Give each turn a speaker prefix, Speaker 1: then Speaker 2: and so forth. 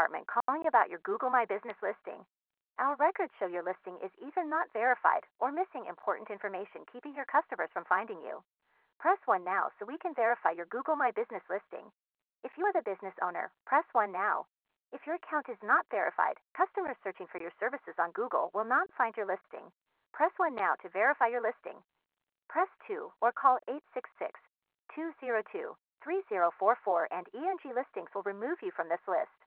Speaker 1: department calling about your Google My Business listing. Our records show your listing is either not verified or missing important information, keeping your customers from finding you. Press 1 now so we can verify your Google My Business listing. If you are the business owner, press 1 now. If your account is not verified, customers searching for your services on Google will not find your listing. Press 1 now to verify your listing. Press 2 or call 866-202-3044 and ENG Listings will remove you from this list.